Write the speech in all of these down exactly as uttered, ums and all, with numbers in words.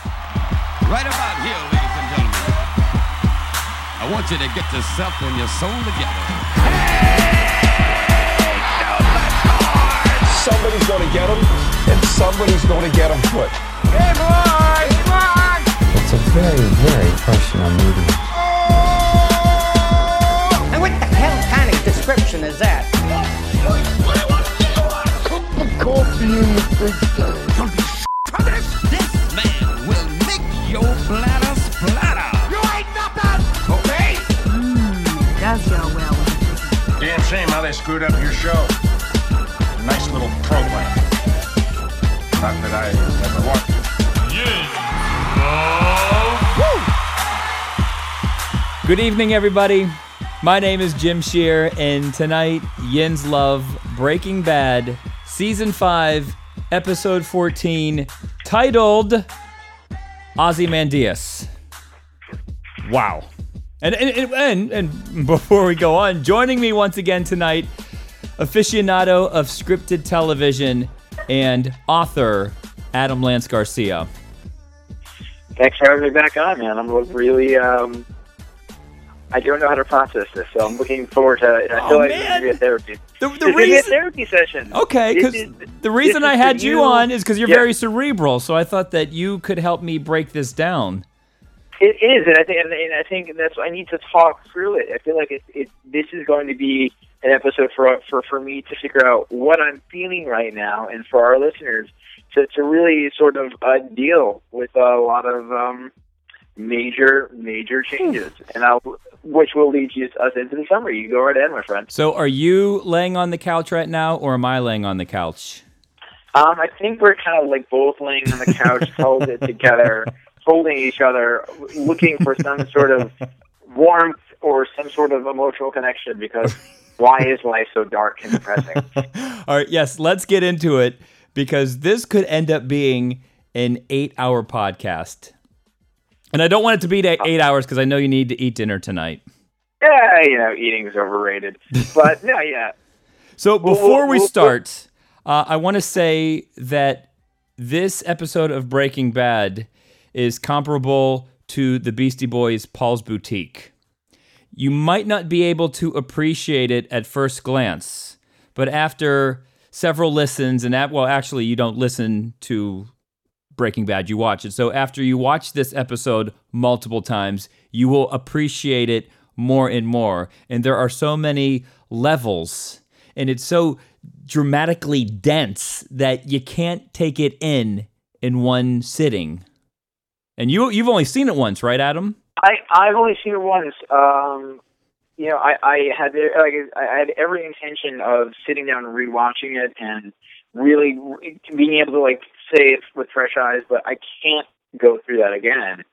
Right about here, ladies and gentlemen, I want you to get yourself and your soul together. Somebody's going to get him, and somebody's going to get him put. Hey, boy! Come on! It's a very, very personal movie. And what the hell kind of description is that? Put the coffee in the fridge. This man will make your bladder splatter. You ain't nothing! Okay? Mmm, it does go well with it. Damn shame how they screwed up your show. Nice little program. Not that I ever watched it. Good evening, everybody. My name is Jim Shear, and tonight, Yins love Breaking Bad, Season five, Episode fourteen, titled Ozymandias. Wow. And, and, and, and before we go on, joining me once again tonight, aficionado of scripted television and author, Adam Lance Garcia. Thanks for having me back on, man. I'm really, um, I don't know how to process this, so I'm looking forward to it. I Oh, feel like man. it's going to be a therapy. The, the It's going to be a reason, therapy session. okay, This because is- the reason this I is had for you you. on is because you're Yeah. very cerebral, so I thought that you could help me break this down. It is, and I think, and I think that's I need to talk through it. I feel like it, it this is going to be an episode for for for me to figure out what I'm feeling right now, and for our listeners to to really sort of uh, deal with a lot of um, major major changes, and I'll, which will lead you us into the summer. You go right ahead, my friend. So are you laying on the couch right now, or am I laying on the couch? Um, I think we're kind of like both laying on the couch, held it together, holding each other, looking for some sort of warmth or some sort of emotional connection, because why is life so dark and depressing? All right, yes, let's get into it, because this could end up being an eight-hour podcast. And I don't want it to be to eight hours, because I know you need to eat dinner tonight. Yeah, you know, eating is overrated. But, no, yeah. So before we we'll- we'll- start, uh, I want to say that this episode of Breaking Bad is comparable to the Beastie Boys' Paul's Boutique. You might not be able to appreciate it at first glance, but after several listens, and at, well, actually, you don't listen to Breaking Bad, you watch it. So after you watch this episode multiple times, you will appreciate it more and more. And there are so many levels, and it's so dramatically dense that you can't take it in in one sitting. And you, you've only seen it once, right, Adam? I, I've only seen it once. Um, you know, I, I had like I had every intention of sitting down and rewatching it and really being able to like say it with fresh eyes, but I can't go through that again.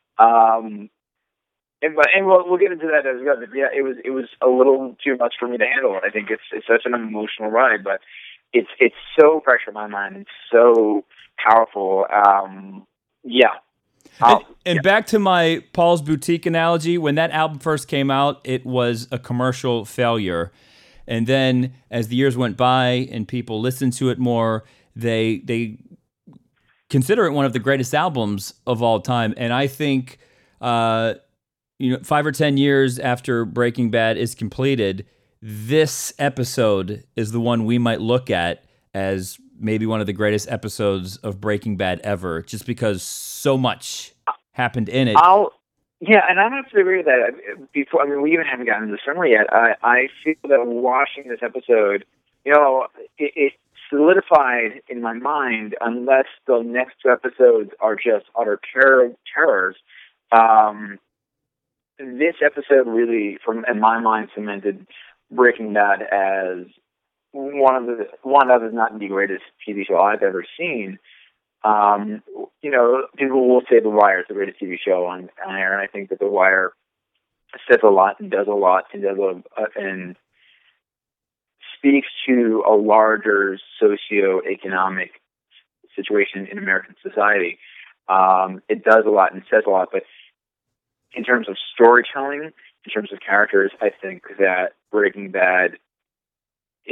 Um, and but and we'll we'll get into that as well. But yeah, it was it was a little too much for me to handle. I think it's it's such an emotional ride, but it's it's so fresh in my mind. It's so powerful. Um, yeah. And, Oh, and yeah. back to my Paul's Boutique analogy, when that album first came out, it was a commercial failure. And then as the years went by and people listened to it more, they they consider it one of the greatest albums of all time. And I think, uh, you know, five or ten years after Breaking Bad is completed, this episode is the one we might look at as maybe one of the greatest episodes of Breaking Bad ever, just because so much happened in it. I'll, yeah, and I'm have to agree with that. Before, I mean, we even haven't gotten to the summary yet. I, I feel that watching this episode, you know, it, it solidified in my mind, unless the next two episodes are just utter terror, terrors. Um, this episode really, from in my mind, cemented Breaking Bad as one of the one of, if not the greatest T V show I've ever seen. Um, you know, people will say The Wire is the greatest T V show on, on air, and I think that The Wire says a lot and does a lot and does a, uh, and speaks to a larger socioeconomic situation in American society. Um, it does a lot and says a lot, but in terms of storytelling, in terms of characters, I think that Breaking Bad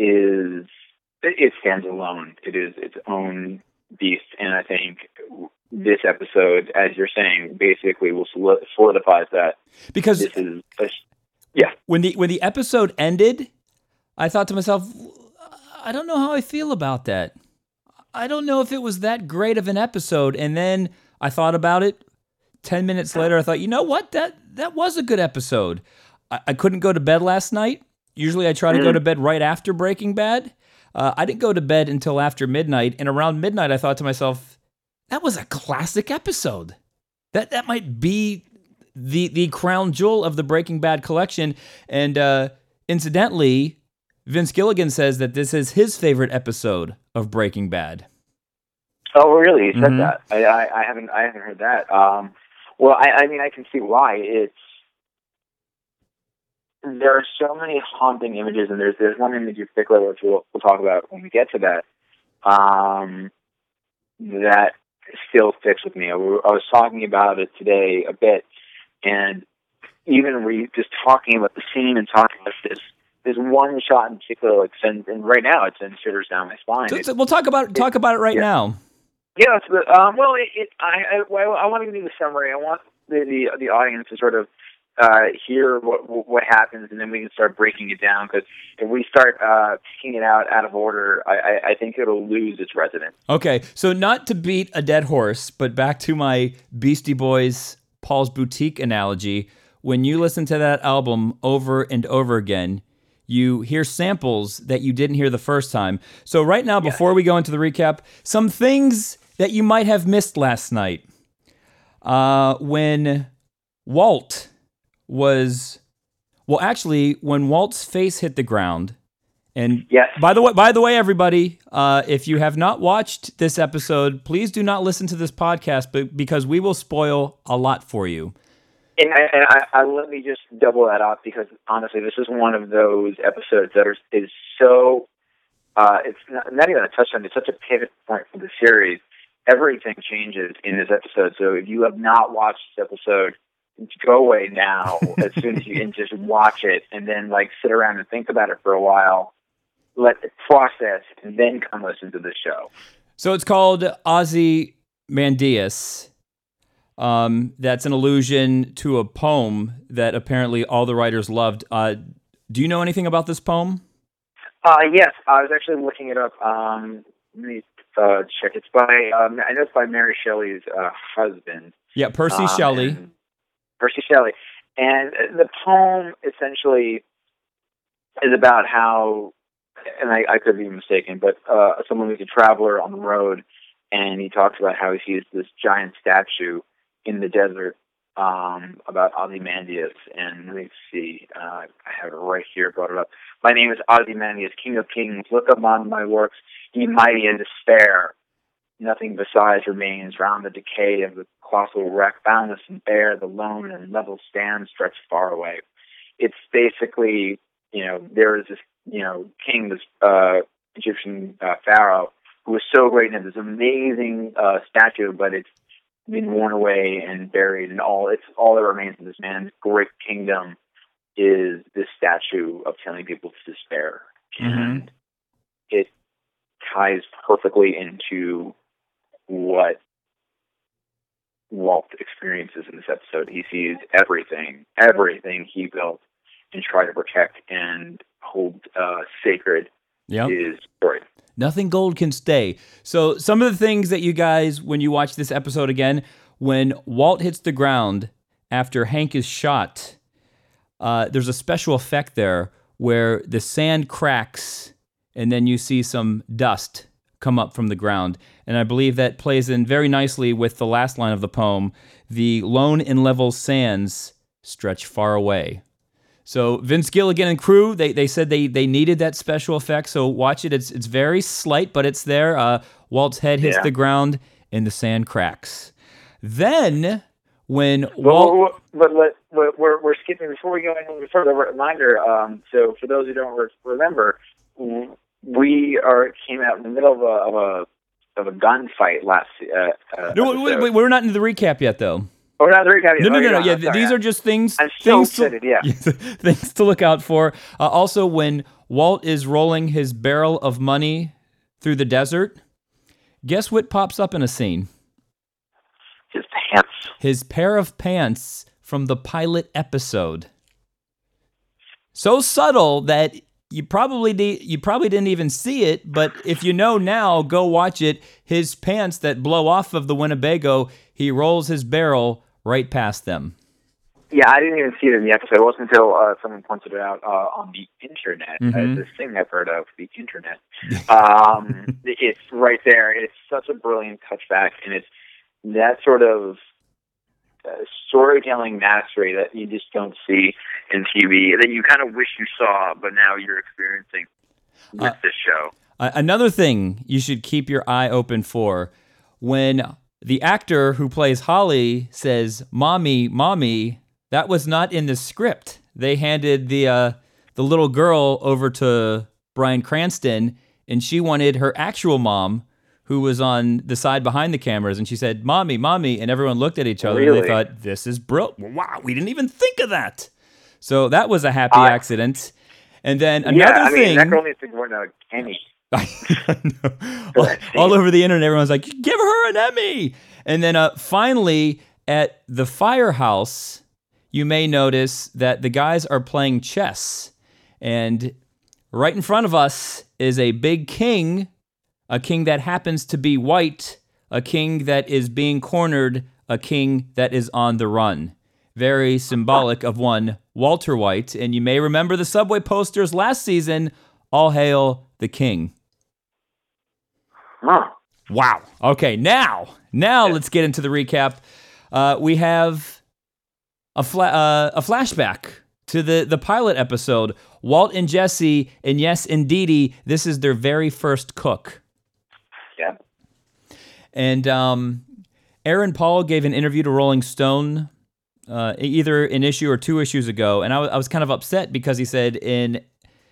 is, it stands alone. It is its own beast, and I think this episode, as you're saying, basically will solidifies that. Because this is a, yeah. When the when the episode ended, I thought to myself, I don't know how I feel about that. I don't know if it was that great of an episode. And then I thought about it. Ten minutes later, I thought, you know what? That that was a good episode. I, I couldn't go to bed last night. Usually I try to mm. go to bed right after Breaking Bad. Uh, I didn't go to bed until after midnight. And around midnight, I thought to myself, that was a classic episode. That that might be the the crown jewel of the Breaking Bad collection. And uh, incidentally, Vince Gilligan says that this is his favorite episode of Breaking Bad. Oh, really? He said Mm-hmm. that. I, I, I haven't. I haven't heard that. Um, well, I, I mean, I can see why. It's there are so many haunting images, and there's there's one image in particular which we'll, we'll talk about when we get to that. Um, that still sticks with me. I, I was talking about it today a bit, and even re, just talking about the scene and talking about this. There's one shot in particular, like, and, and right now it's in shivers down my spine. So, so we'll talk about it, talk about it right yeah. now. Yeah, it's, um, well, it, it, I, I, I want to give you the summary. I want the the, the audience to sort of uh, hear what what happens, and then we can start breaking it down. Because if we start uh, picking it out out of order, I, I, I think it'll lose its resonance. Okay, so not to beat a dead horse, but back to my Beastie Boys Paul's Boutique analogy. When you listen to that album over and over again, you hear samples that you didn't hear the first time. So right now, before yeah. we go into the recap, some things that you might have missed last night. Uh, when Walt was, well, actually, when Walt's face hit the ground, and yes. by the way, by the way, everybody, uh, if you have not watched this episode, please do not listen to this podcast, but because we will spoil a lot for you. And, I, and I, I, let me just double that up, because honestly, this is one of those episodes that are, is so, uh, it's not, not even a touchdown, it's such a pivot point for the series. Everything changes in this episode. So if you have not watched this episode, go away now as soon as you can, just watch it, and then like sit around and think about it for a while, let it process, and then come listen to the show. So it's called Ozymandias. Um, that's an allusion to a poem that apparently all the writers loved. Uh, do you know anything about this poem? Uh, yes, I was actually looking it up. Um, let me uh, check. It's by, um, I know it's by Mary Shelley's uh, husband. Yeah, Percy um, Shelley. Percy Shelley. And the poem essentially is about how, and I, I could be mistaken, but uh, someone who's a traveler on the road, and he talks about how he sees this giant statue in the desert, um, about Ozymandias. And let me see, uh, I have it right here, brought it up. My name is Ozymandias, King of Kings. Look upon my works, ye mighty in despair. Nothing besides remains round the decay of the colossal wreck. Boundless and bare, the lone and level stand stretched far away. It's basically, you know, there is this, you know, king, this uh, Egyptian uh, pharaoh, who was so great and had this amazing uh, statue, but it's been worn away and buried, and all it's all that remains of this man's great kingdom is this statue of telling people to despair. Mm-hmm. And it ties perfectly into what Walt experiences in this episode. He sees everything, everything he built and tried to protect and hold uh, sacred yep. is destroyed. Nothing gold can stay. So some of the things that you guys, when you watch this episode again, when Walt hits the ground after Hank is shot, uh, there's a special effect there where the sand cracks and then you see some dust come up from the ground. And I believe that plays in very nicely with the last line of the poem, the lone and level sands stretch far away. So Vince Gilligan and crew, they they said they they needed that special effect. So watch it. It's it's very slight, but it's there. Uh, Walt's head hits yeah. the ground and the sand cracks. Then when well, Walt, but, but, but we're we're skipping before we go any further. Reminder. Um, so for those who don't re- remember, we are came out in the middle of a of a, of a gunfight last. Uh, uh, no, wait, wait, we're not in the recap yet, though. Oh, not the recap. No, no, oh, no, no. not. Yeah, Sorry, these yeah. are just things. I'm so things excited. to, Yeah, things to look out for. Uh, also, when Walt is rolling his barrel of money through the desert, guess what pops up in a scene? His pants. His pair of pants from the pilot episode. So subtle that you probably de- you probably didn't even see it, but if you know now, go watch it. His pants that blow off of the Winnebago, he rolls his barrel right past them. Yeah, I didn't even see it in the episode. It wasn't until uh, someone pointed it out uh, on the internet. Mm-hmm. Uh, this thing I've heard of, the internet. Um, it's right there. It's such a brilliant touchback, and it's that sort of uh, storytelling mastery that you just don't see in T V, that you kind of wish you saw, but now you're experiencing with uh, this show. Uh, another thing you should keep your eye open for, when the actor who plays Holly says, "Mommy, Mommy," that was not in the script. They handed the uh, the little girl over to Bryan Cranston, and she wanted her actual mom, who was on the side behind the cameras, and she said, "Mommy, Mommy," and everyone looked at each other, Really? and they thought, this is brilliant. Wow, we didn't even think of that. So that was a happy Uh, accident. And then another yeah, I thing... mean, that girl needs to go to Emmy. all, all over the internet, everyone's like, give her an Emmy. And then uh, finally, at the firehouse, you may notice that the guys are playing chess. And right in front of us is a big king, a king that happens to be white, a king that is being cornered, a king that is on the run. Very symbolic of one Walter White. And you may remember the subway posters last season, all hail the king. Huh. Wow. Okay, now, now let's get into the recap. Uh, we have a fla- uh, a flashback to the, the pilot episode. Walt and Jesse, and yes, indeedy, this is their very first cook. Yeah. And um, Aaron Paul gave an interview to Rolling Stone, uh, either an issue or two issues ago, and I, w- I was kind of upset because he said in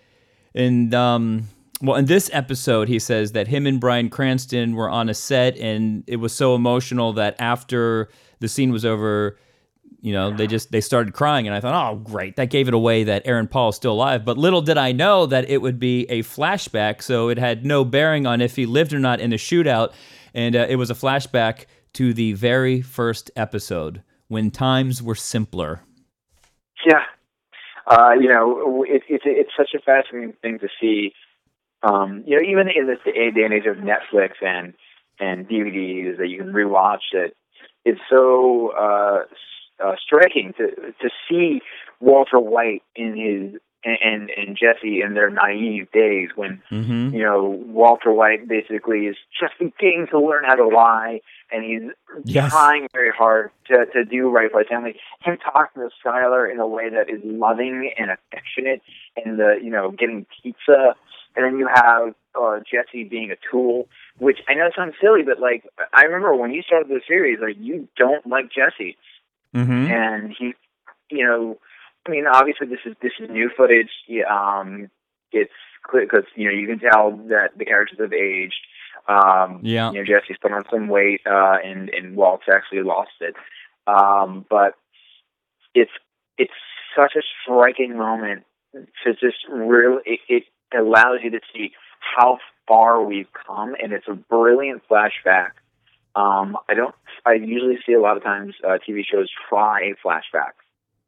in um. Well, in this episode, he says that him and Bryan Cranston were on a set, and it was so emotional that after the scene was over, you know, they just they started crying, and I thought, oh, great, that gave it away that Aaron Paul is still alive. But little did I know that it would be a flashback, so it had no bearing on if he lived or not in the shootout, and uh, it was a flashback to the very first episode when times were simpler. Yeah, uh, you know, it, it's it's such a fascinating thing to see. Um, you know, even in this day and age of Netflix and and D V Ds that you can rewatch, it it's so uh, uh, striking to to see Walter White in his and and Jesse in their naive days when Mm-hmm. you know Walter White basically is just beginning to learn how to lie, and he's Yes. trying very hard to to do right by his family. Him talking to Skylar in a way that is loving and affectionate, and the you know getting pizza. And then you have uh, Jesse being a tool, which I know sounds silly, but like I remember when you started the series, like you don't like Jesse, Mm-hmm. and he, you know, I mean, obviously this is this is new footage. Yeah, Um, it's clear because you know you can tell that the characters have aged. Um, Yeah. You know, Jesse's put on some weight, uh, and and Walt's actually lost it. Um, but it's it's such a striking moment to just really it. it allows you to see how far we've come, and it's a brilliant flashback. Um, I don't. I usually see a lot of times uh, T V shows try flashbacks,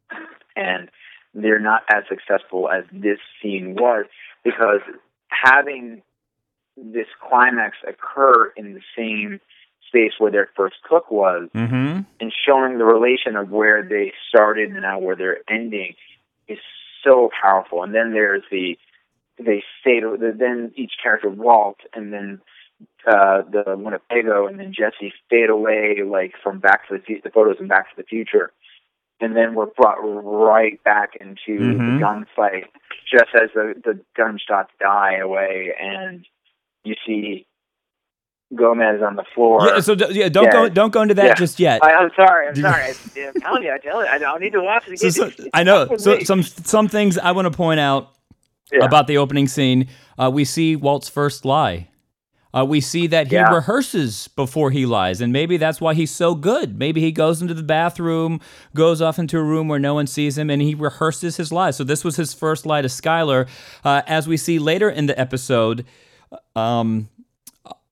and they're not as successful as this scene was because having this climax occur in the same space where their first cook was, Mm-hmm. and showing the relation of where they started and now where they're ending is so powerful. And then there's the they fade. Then each character, Walt, and then uh, the Winnebago, and then Jesse fade away, like from Back to the Fu- the photos in Back to the Future, and then we're brought right back into Mhm. the gunfight, just as the the gunshots die away, and you see Gomez on the floor. Yeah, so d- yeah, don't Yeah. go don't go into that Yeah. just yet. I, I'm sorry. I'm sorry. I, I'm telling you. I tell you. I don't need to watch it So, again. so, I know. It's So me. some some things I want to point out Yeah. about the opening scene. Uh, we see Walt's first lie. Uh, we see that he Yeah. rehearses before he lies, and maybe that's why he's so good. Maybe he goes into the bathroom, goes off into a room where no one sees him, and he rehearses his lies. So this was his first lie to Skylar. Uh, as we see later in the episode, um,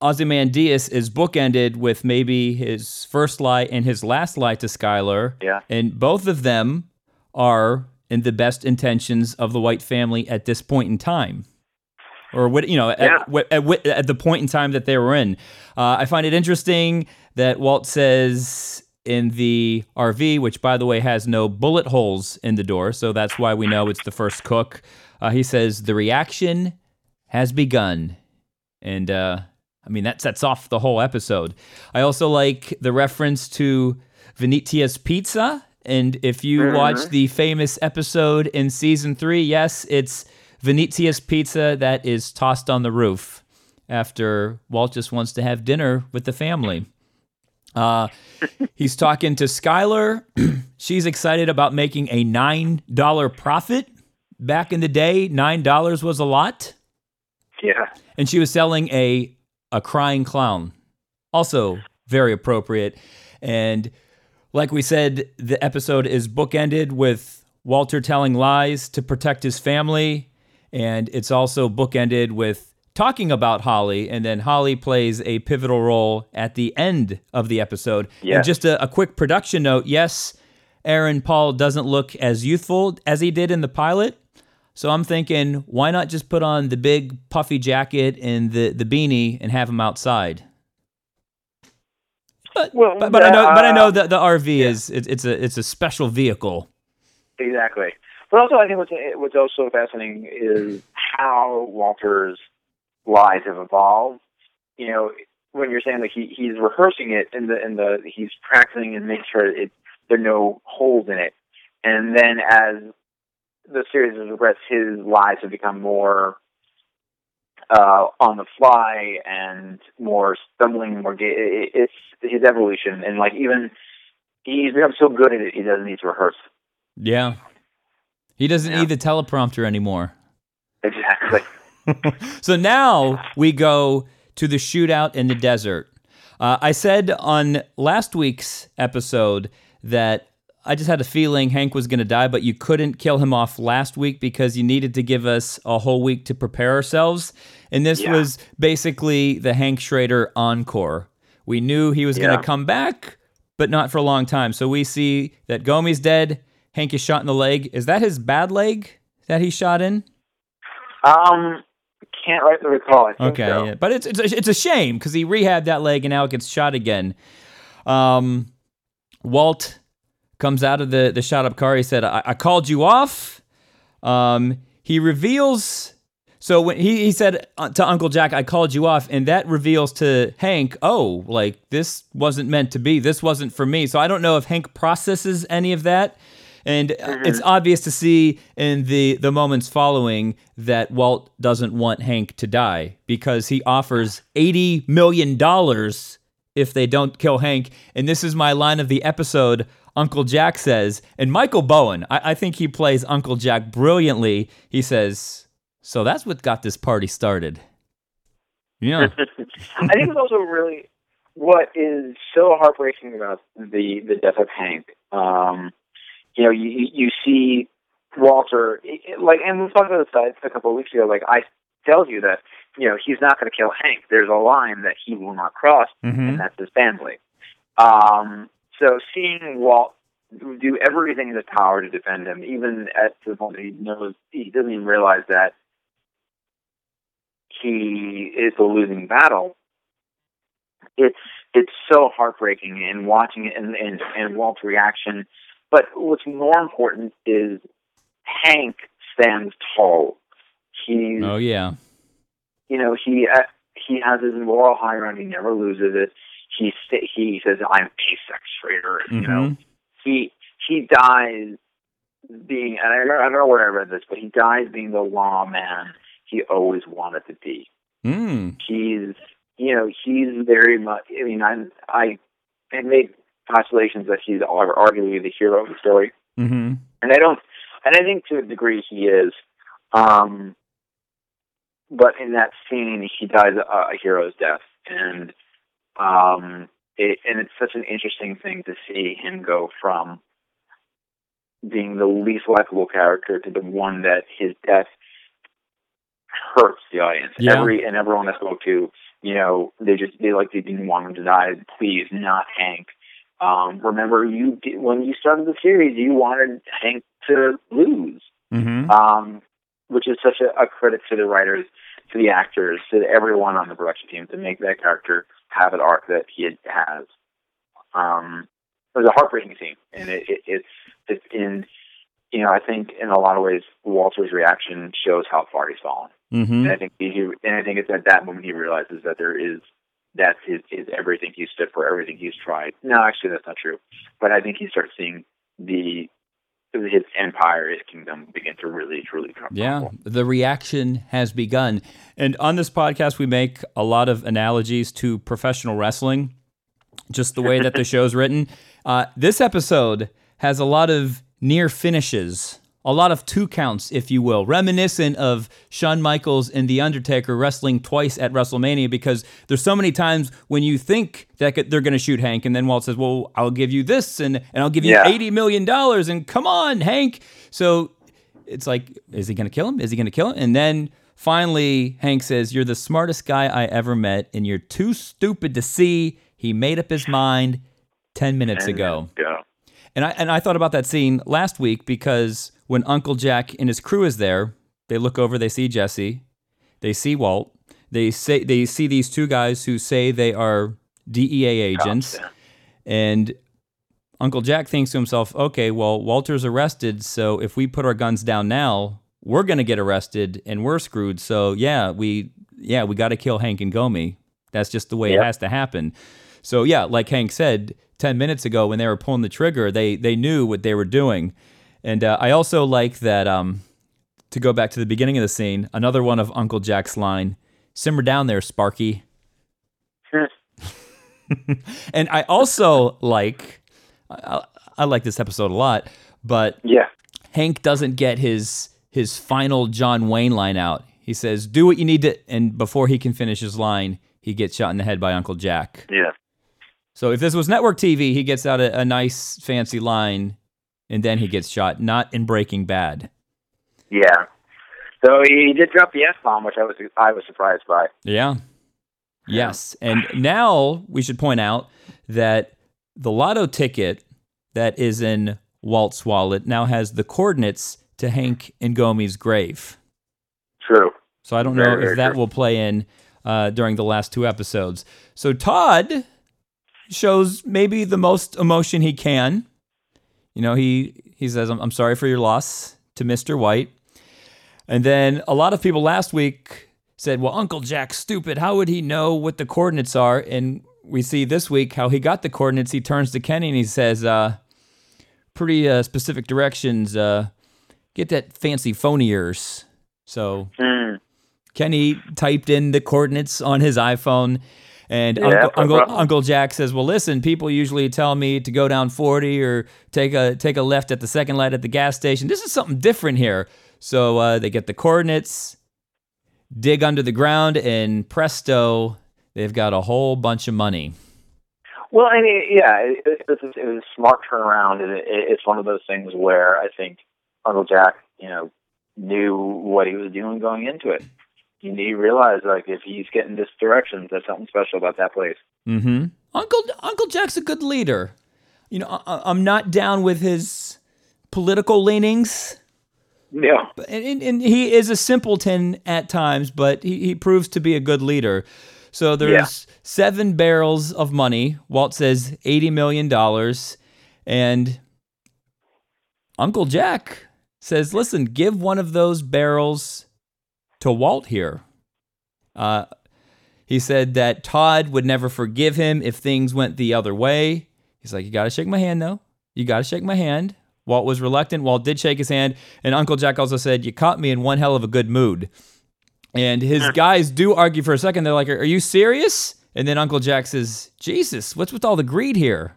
Ozymandias is bookended with maybe his first lie and his last lie to Skylar. Yeah. And both of them are in the best intentions of the White family at this point in time. Or, what you know, yeah. at, at, at the point in time that they were in. Uh, I find it interesting that Walt says in the R V, which, by the way, has no bullet holes in the door, so that's why we know it's the first cook. Uh, he says, the reaction has begun. And, uh, I mean, that sets off the whole episode. I also like the reference to Venetia's Pizza. And if you mm-hmm. watch the famous episode in season three, yes, it's Venetia's Pizza that is tossed on the roof after Walt just wants to have dinner with the family. Uh, he's talking to Skylar. She's excited about making a nine dollar profit. Back in the day, nine dollars was a lot. Yeah. And she was selling a a crying clown. Also very appropriate. And like we said, the episode is bookended with Walter telling lies to protect his family. And it's also bookended with talking about Holly, and then Holly plays a pivotal role at the end of the episode. Yes. And just a, a quick production note, yes, Aaron Paul doesn't look as youthful as he did in the pilot, so I'm thinking, why not just put on the big puffy jacket and the, the beanie and have him outside? But well, but, but uh, I know but I know that the R V yeah. is it, it's a it's a special vehicle. Exactly. But also, I think what's what's also fascinating is how Walter's lies have evolved. You know, when you're saying that he he's rehearsing it and the and the he's practicing and making sure it there are no holes in it, and then as the series has progressed, his lies have become more uh, on the fly and more stumbling, more ga- it, it's his evolution, and like even he's become so good at it, he doesn't need to rehearse. Yeah, he doesn't yeah. need the teleprompter anymore. Exactly. So now we go to the shootout in the desert. Uh, I said on last week's episode that I just had a feeling Hank was going to die, but you couldn't kill him off last week because you needed to give us a whole week to prepare ourselves. And this yeah. was basically the Hank Schrader encore. We knew he was yeah. going to come back, but not for a long time. So we see that Gomi's dead. Hank is shot in the leg. Is that his bad leg that he shot in? Um... Can't rightly recall. I think okay, so. yeah. But it's it's a, it's a shame because he rehabbed that leg and now it gets shot again. Um, Walt comes out of the, the shot up car. He said, I, I called you off. Um, he reveals, so when he, he said to Uncle Jack, I called you off. And that reveals to Hank, oh, like this wasn't meant to be. This wasn't for me. So I don't know if Hank processes any of that. And mm-hmm. it's obvious to see in the, the moments following that Walt doesn't want Hank to die because he offers eighty million dollars if they don't kill Hank. And this is my line of the episode, Uncle Jack says, and Michael Bowen, I, I think he plays Uncle Jack brilliantly. He says, so that's what got this party started. Yeah. I think it's also really what is so heartbreaking about the, the death of Hank. Um, You know, you you see Walter, like, and we talked about this a couple of weeks ago, like, I tells you that, you know, he's not going to kill Hank. There's a line that he will not cross, mm-hmm. and that's his family. Um, so seeing Walt do everything in his power to defend him, even at the point that he knows, he doesn't even realize that he is a losing battle, it's it's so heartbreaking, and watching it and, and, and Walt's reaction. But what's more important is Hank stands tall. He's, oh yeah, you know, he uh, he has his moral high ground. He never loses it. He he says, "I'm a sex trader." Mm-hmm. You know, he he dies being, and I don't, I don't know where I read this, but he dies being the lawman he always wanted to be. Mm. He's, you know, he's very much. I mean, I I I made postulations that he's arguably the hero of the story, mm-hmm. and I don't, and I think to a degree he is. Um, but in that scene, he dies a, a hero's death, and um, it, and it's such an interesting thing to see him go from being the least likable character to the one that his death hurts the audience. Yeah. Every and everyone I spoke to you know, they just they like they didn't want him to die. Please, not Hank. Um, remember, you did, when you started the series, you wanted Hank to lose, Mm-hmm. um, which is such a, a credit to the writers, to the actors, to everyone on the production team to make that character have an arc that he has. Um, it was a heartbreaking scene, and it, it, it's it's in, you know, I think in a lot of ways Walter's reaction shows how far he's fallen. Mm-hmm. And I think he, and I think it's at that moment he realizes that there is, that's his, his everything he's stood for, everything he's tried. No, actually that's not true. But I think he starts seeing the his empire, his kingdom begin to really, truly crumble. Yeah, the reaction has begun. And on this podcast, we make a lot of analogies to professional wrestling, just the way that the show's written. Uh, this episode has a lot of near finishes, a lot of two counts, if you will, reminiscent of Shawn Michaels and The Undertaker wrestling twice at WrestleMania, because there's so many times when you think that they're going to shoot Hank, and then Walt says, well, I'll give you this, and, and I'll give you Yeah. eighty million dollars, and come on, Hank. So it's like, is he going to kill him? Is he going to kill him? And then finally, Hank says, you're the smartest guy I ever met, and you're too stupid to see. He made up his mind ten minutes And ago. Go. And I and I thought about that scene last week because when Uncle Jack and his crew is there, they look over, they see Jesse, they see Walt, they say they see these two guys who say they are D E A agents, Cops, and Uncle Jack thinks to himself, okay, well, Walter's arrested, so if we put our guns down now, we're gonna get arrested and we're screwed. So yeah, we yeah we got to kill Hank and Gomi. That's just the way Yep. it has to happen. So yeah, like Hank said ten minutes ago when they were pulling the trigger, they they knew what they were doing. And uh, I also like that, um, to go back to the beginning of the scene, another one of Uncle Jack's line, simmer down there, Sparky. And I also like, I, I like this episode a lot, but Yeah. Hank doesn't get his his final John Wayne line out. He says, do what you need to, and before he can finish his line, he gets shot in the head by Uncle Jack. Yeah. So if this was network T V, he gets out a, a nice fancy line, and then he gets shot, not in Breaking Bad. Yeah. So he did drop the F-bomb, which I was I was surprised by. Yeah. Yes. And now we should point out that the lotto ticket that is in Walt's wallet now has the coordinates to Hank and Gomi's grave. True. So I don't know Very, if very that true. will play in uh, during the last two episodes. So Todd shows maybe the most emotion he can. You know, he, he says, I'm, I'm sorry for your loss to Mister White. And then a lot of people last week said, well, Uncle Jack's stupid. How would he know what the coordinates are? And we see this week how he got the coordinates. He turns to Kenny and he says, uh, pretty uh, specific directions. Uh, get that fancy phone of yours. So Mm. Kenny typed in the coordinates on his iPhone. And Yeah, Uncle, no Uncle, problem. Uncle Jack says, well, listen, people usually tell me to go down forty or take a take a left at the second light at the gas station. This is something different here. So uh, they get the coordinates, dig under the ground, and presto, they've got a whole bunch of money. Well, I mean, yeah, it, it, it, was, it was a smart turnaround, and it, it's one of those things where I think Uncle Jack, you know, knew what he was doing going into it. He, he realized, like, if he's getting this direction, there's something special about that place. Mm-hmm. Uncle Uncle Jack's a good leader. You know, I, I'm not down with his political leanings. Yeah. And, and, and he is a simpleton at times, but he, he proves to be a good leader. So there's Yeah. seven barrels of money. Walt says eighty million dollars. And Uncle Jack says, listen, give one of those barrels to Walt here. Uh, he said that Todd would never forgive him if things went the other way. He's like, you got to shake my hand, though. You got to shake my hand. Walt was reluctant. Walt did shake his hand. And Uncle Jack also said, you caught me in one hell of a good mood. And his guys do argue for a second. They're like, are you serious? And then Uncle Jack says, Jesus, what's with all the greed here?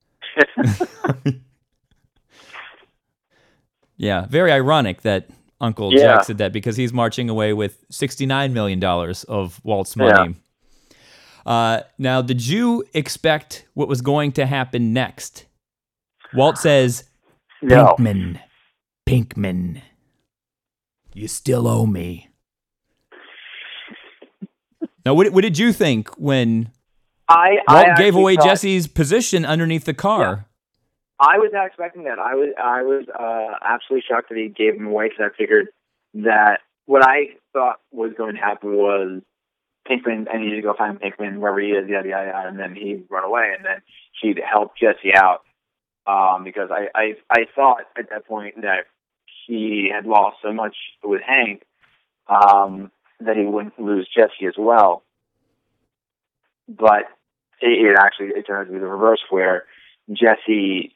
Yeah, very ironic that Uncle Yeah. Jack said that because he's marching away with sixty-nine million dollars of Walt's money. Uh, now, did you expect what was going to happen next? Walt says, No. Pinkman, Pinkman, you still owe me. Now, what, what did you think when I, Walt I gave away thought, Jesse's position underneath the car? Yeah. I was not expecting that. I was I was uh, absolutely shocked that he gave him away because I figured that what I thought was going to happen was Pinkman, I needed to go find Pinkman wherever he is, yada, yada, yada, and then he'd run away, and then he'd help Jesse out um, because I, I, I thought at that point that he had lost so much with Hank um, that he wouldn't lose Jesse as well. But it, it actually it turned out to be the reverse, where Jesse,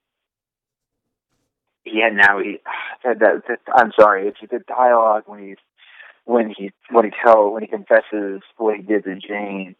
he had now, he, that, that, that, I'm sorry, it's the dialogue when he's when he when he tell when he confesses what he did to Jane.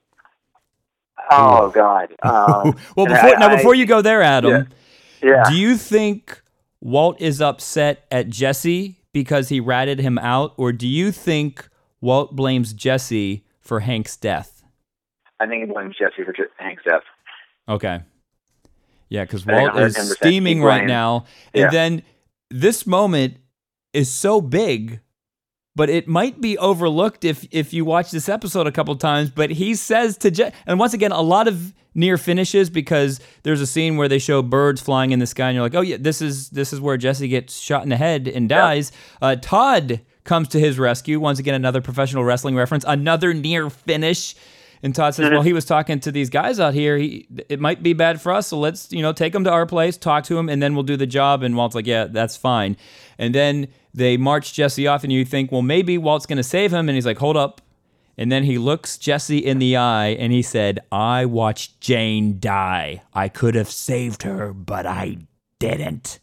Oh God! Um, well, before I, now, before I, you go there, Adam, yeah, yeah. do you think Walt is upset at Jesse because he ratted him out, or do you think Walt blames Jesse for Hank's death? I think he blames Jesse for Hank's death. Okay. Yeah, because Walt is steaming right now, and yeah. then this moment is so big. But it might be overlooked if if you watch this episode a couple times. But he says to Jesse, and once again, a lot of near finishes because there's a scene where they show birds flying in the sky, and you're like, oh yeah, this is this is where Jesse gets shot in the head and dies. Yeah. Uh, Todd comes to his rescue. Once again, another professional wrestling reference, another near finish. And Todd says, well, he was talking to these guys out here. He, it might be bad for us, so let's, you know, take him to our place, talk to him, and then we'll do the job. And Walt's like, yeah, that's fine. And then they march Jesse off, and you think, well, maybe Walt's going to save him. And he's like, hold up. And then he looks Jesse in the eye, and he said, I watched Jane die. I could have saved her, but I didn't.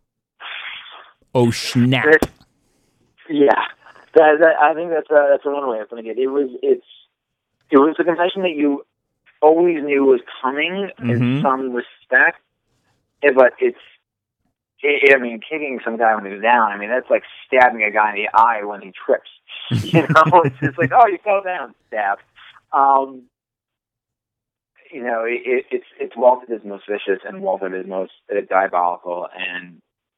Oh, snap. Yeah. That, that, I think that's a, that's a one way of putting it. It was, it's, It was a confession that you always knew was coming mm-hmm. in some respect, but it's, it, I mean, kicking some guy when he's down, I mean, that's like stabbing a guy in the eye when he trips. You know, it's just like, oh, you fell down, stab. Um, you know, it, it's it's Walt that is most vicious and Walt that is most uh, diabolical, and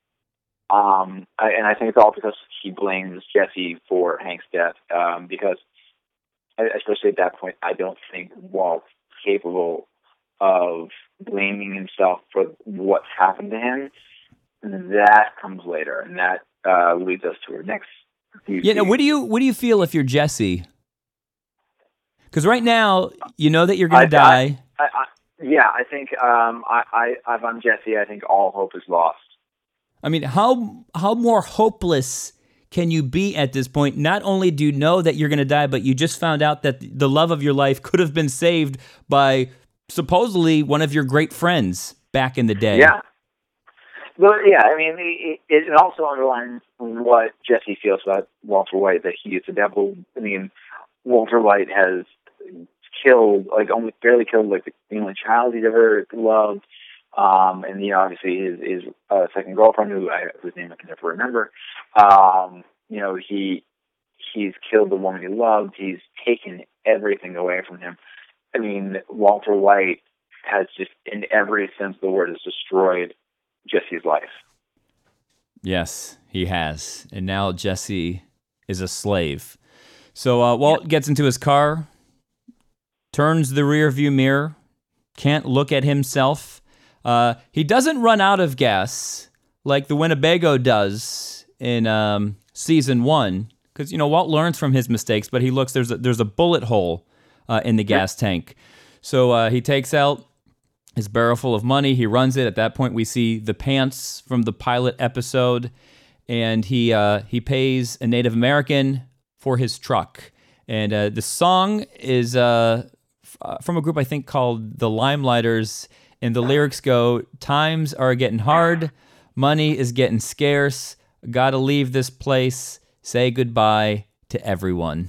um, I, and I think it's all because he blames Jesse for Hank's death, um, because especially at that point, I don't think Walt's capable of blaming himself for what's happened to him. That comes later, and that uh, leads us to our next. Yeah. Now, what do you what do you feel if you're Jesse? Because right now, you know that you're going to die. I, I, I, yeah, I think um, I, I, if I'm Jesse, I think all hope is lost. I mean, how how more hopeless can you be at this point? Not only do you know that you're going to die, but you just found out that the love of your life could have been saved by supposedly one of your great friends back in the day. Yeah. Well, yeah, I mean, it, it also underlines what Jesse feels about Walter White, that he is the devil. I mean, Walter White has killed, like, almost barely killed, like, the only child he's ever loved. Um, and, you know, obviously his, his uh, second girlfriend, who I, whose name I can never remember, um, you know, he he's killed the woman he loved. He's taken everything away from him. I mean, Walter White has just, in every sense of the word, has destroyed Jesse's life. Yes, he has. And now Jesse is a slave. So uh, Walt yeah. gets into his car, turns the rear view mirror, can't look at himself. Uh, he doesn't run out of gas like the Winnebago does in um, season one, because you know Walt learns from his mistakes, but he looks there's a, there's a bullet hole uh, in the gas tank, so uh, he takes out his barrel full of money. He runs it. At that point, we see the pants from the pilot episode, and he uh, he pays a Native American for his truck. And uh, the song is uh, f- from a group I think called the Limelighters. And the lyrics go, times are getting hard, money is getting scarce, gotta leave this place, say goodbye to everyone.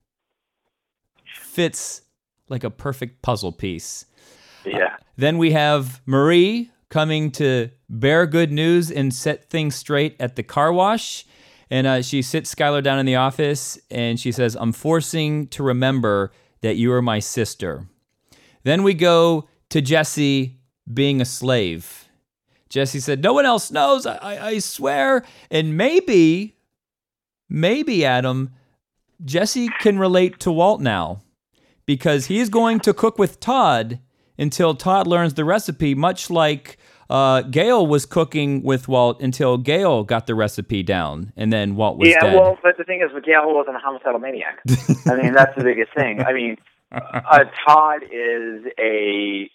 Fits like a perfect puzzle piece. Yeah. Uh, then we have Marie coming to bear good news and set things straight at the car wash. And uh, she sits Skylar down in the office, and she says, I'm forcing to remember that you are my sister. Then we go to Jesse being a slave. Jesse said, no one else knows, I, I, I swear. And maybe, maybe, Adam, Jesse can relate to Walt now. because he's going to cook with Todd until Todd learns the recipe, much like uh, Gail was cooking with Walt until Gail got the recipe down, and then Walt was yeah, dead. Yeah, well, but the thing is, Gail wasn't a homicidal maniac. I mean, that's the biggest thing. I mean, uh, Todd is a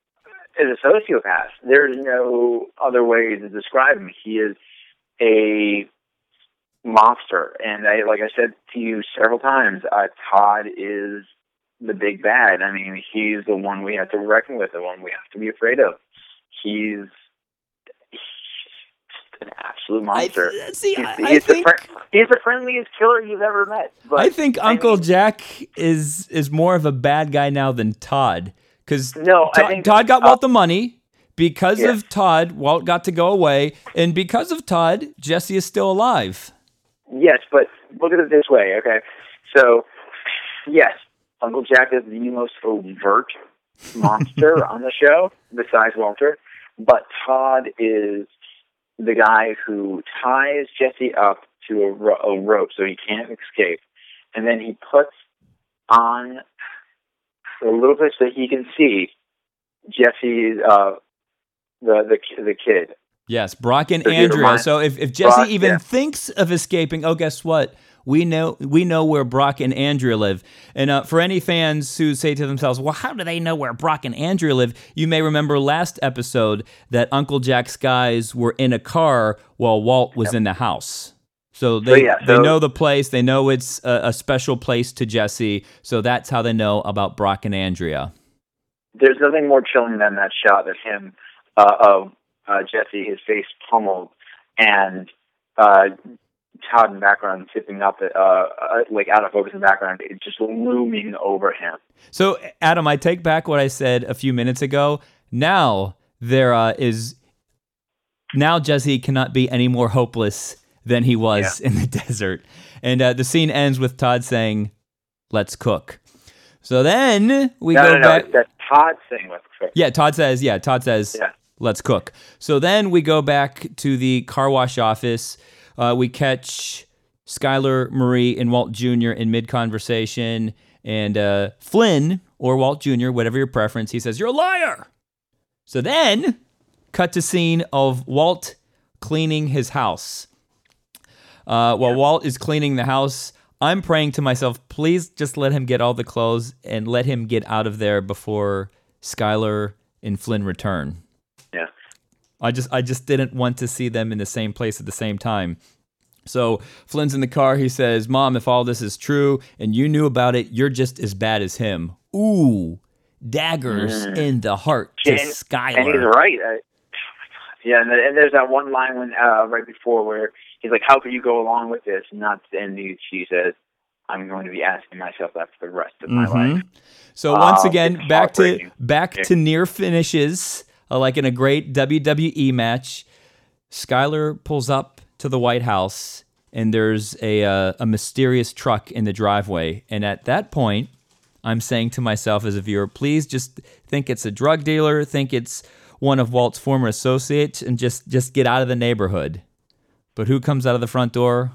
is a sociopath. There's no other way to describe him. He is a monster, and I, like I said to you several times, uh, Todd is the big bad. I mean, he's the one we have to reckon with, the one we have to be afraid of. He's, he's an absolute monster. I, see, he's, I, he's, I the think fr- he's the friendliest killer you've ever met. But, I think I Uncle mean, Jack is is more of a bad guy now than Todd, because no, Todd, I think, Todd got uh, Walt the money. Because yeah. of Todd, Walt got to go away, and because of Todd, Jesse is still alive. Yes, but look at it this way, okay? So, yes, Uncle Jack is the most overt monster on the show, besides Walter, but Todd is the guy who ties Jesse up to a, ro- a rope so he can't escape, and then he puts on a little bit so he can see Jesse's, uh, the, the, the kid. Yes, Brock and So he Andrea. reminds- So if, if Jesse Brock, even yeah. thinks of escaping, oh, guess what? We know we know where Brock and Andrea live. And uh, for any fans who say to themselves, well, how do they know where Brock and Andrea live? You may remember last episode that Uncle Jack's guys were in a car while Walt was in the house. So they, So, yeah, they so- know the place. They know it's a, a special place to Jesse. So that's how they know about Brock and Andrea. There's nothing more chilling than that shot of him, uh, of uh, Jesse, his face pummeled, and uh, Todd in the background tipping up, uh, uh, like out of focus in the background, it's just looming over him. So, Adam, I take back what I said a few minutes ago. Now there uh, is, now Jesse cannot be any more hopeless than he was Yeah. in the desert. And uh, the scene ends with Todd saying, "Let's cook." So then we no, go no, no, back. it's that Todd thing with Chris. Yeah, Todd says, yeah, Todd says, Yeah. let's cook. So then we go back to the car wash office. Uh, we catch Skylar, Marie, and Walt Junior in mid-conversation. And uh, Flynn, or Walt Junior, whatever your preference, he says, "You're a liar." So then, cut to scene of Walt cleaning his house. Uh, while Yeah. Walt is cleaning the house, I'm praying to myself, please just let him get all the clothes and let him get out of there before Skylar and Flynn return. Yeah. I just I just didn't want to see them in the same place at the same time. So Flynn's in the car. He says, "Mom, if all this is true and you knew about it, you're just as bad as him." Ooh, daggers Mm. in the heart to And, and he's Skylar. right. I, oh my God. Yeah, and, and there's that one line when uh, right before where he's like, "How could you go along with this?" And not and he, she says, "I'm going to be asking myself that for the rest of my Mhm. life." So once Uh, again, it's back to heartbreaking. back Yeah. to near finishes, uh, like in a great W W E match. Skylar pulls up to the White House, and there's a uh, a mysterious truck in the driveway. And at that point, I'm saying to myself as a viewer, please just think it's a drug dealer, think it's one of Walt's former associates, and just just get out of the neighborhood. But who comes out of the front door?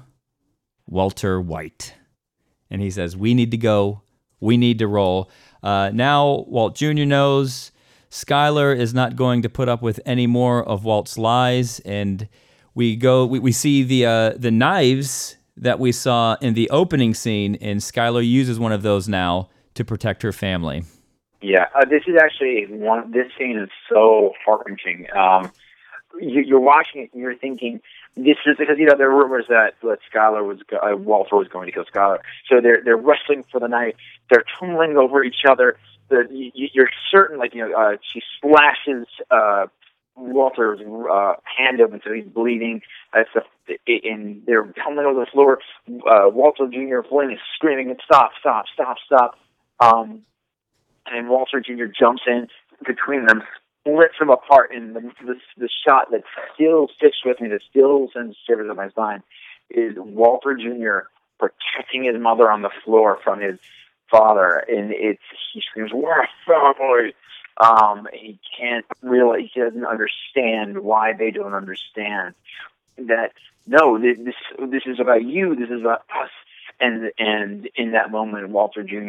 Walter White. And he says, "We need to go. We need to roll." Uh, now Walt Junior knows Skylar is not going to put up with any more of Walt's lies, and we go. We, we see the uh, the knives that we saw in the opening scene, and Skylar uses one of those now to protect her family. Yeah, uh, this is actually one. This scene is so heart-wrenching. Um, you, you're watching it and you're thinking, this is because you know there are rumors that that Skylar was uh, Walter was going to kill Skylar. So they're they're wrestling for the knife. They're tumbling over each other. The, you, you're certain, like you know, uh, she slashes uh, Walter's uh, hand open so he's bleeding. Uh, so, and they're tumbling over the floor. Uh, Walter Junior Flynn is screaming, "Stop! Stop! Stop! Stop!" Um, and Walter Junior jumps in between them, splits them apart, and the, the, the shot that still sticks with me, that still sends shivers up my spine, is Walter Junior protecting his mother on the floor from his father, and it's he screams, "We're a family!" Um, he can't really, he doesn't understand why they don't understand that. No, this this is about you. This is about us. And and in that moment, Walter Junior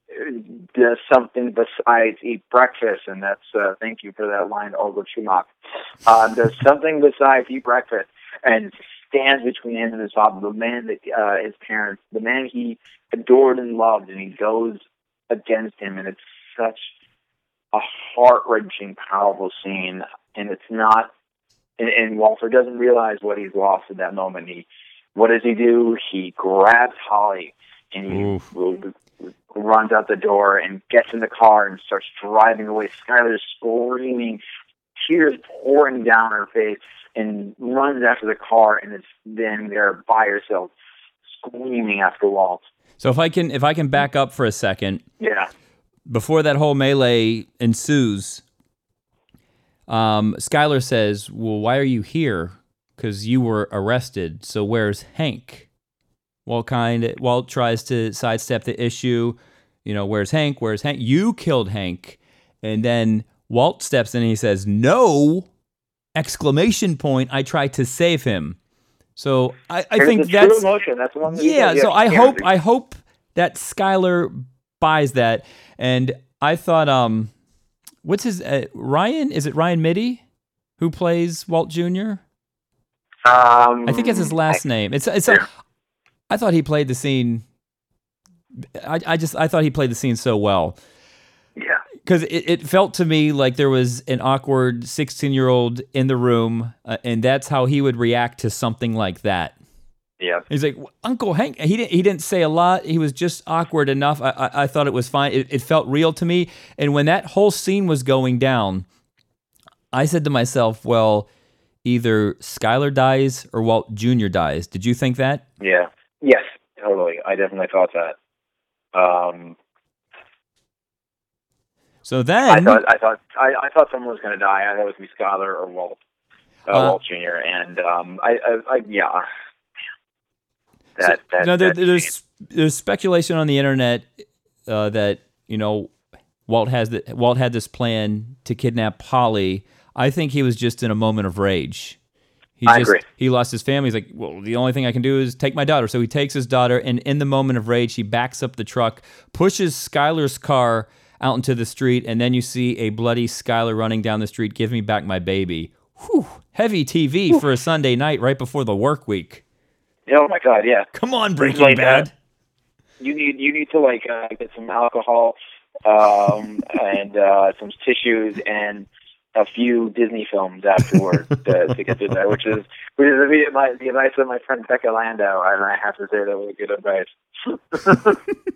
does something besides eat breakfast, and that's uh, thank you for that line, Olga Chumach. Uh, does something besides eat breakfast and stands between him and his father, the man that uh, his parents, the man he adored and loved, and he goes against him, and it's such a heart-wrenching, powerful scene, and it's not. And, and Walter doesn't realize what he's lost at that moment. He, what does he do? He grabs Holly and he Oof. runs out the door and gets in the car and starts driving away. Skylar's screaming, tears pouring down her face, and runs after the car and is then there by herself, screaming after Walt. So if I can, if I can back up for a second, Yeah. before that whole melee ensues. Um, Skylar says, well, why are you here? Because you were arrested. So where's Hank? Walt kind of, Walt tries to sidestep the issue. You know, where's Hank? Where's Hank? You killed Hank. And then Walt steps in and he says, no, exclamation point. I tried to save him. So I, I think a that's, true emotion. That's one that yeah. you So I can't hope, do. I hope that Skylar buys that. And I thought, um, what's his uh, Ryan? Is it Ryan Mitty who plays Walt Junior? Um, I think it's his last I, name. It's it's. A, I thought he played the scene. I I just I thought he played the scene so well. Yeah. Because it, it felt to me like there was an awkward sixteen-year-old in the room, uh, and that's how he would react to something like that. Yeah. He's like, Uncle Hank. He didn't. He didn't say a lot. He was just awkward enough. I, I, I thought it was fine. It, it felt real to me. And when that whole scene was going down, I said to myself, "Well, either Skylar dies or Walt Junior dies." Did you think that? Yeah. Yes. Totally. I definitely thought that. Um, So then, I thought. I thought. I, I thought someone was going to die. I thought it was going to be Skylar or Walt. Uh, Uh, Walt Junior And um, I, I, I. Yeah. That, that, no, there, that there's there's speculation on the internet uh, that you know Walt has the, Walt had this plan to kidnap Polly. I think he was just in a moment of rage. He I just, agree. He lost his family. He's like, well, the only thing I can do is take my daughter. So he takes his daughter, and in the moment of rage, he backs up the truck, pushes Skylar's car out into the street, and then you see a bloody Skylar running down the street. Give me back my baby. Whew, heavy T V Whew. For a Sunday night right before the work week. Oh my God! Yeah. Come on, Breaking like, Bad. Uh, you need you need to like uh, get some alcohol um, and uh, some tissues and a few Disney films afterwards to, to get through that, which is which is the, my, the advice of my friend Becca Landau, and I have to say that was good advice.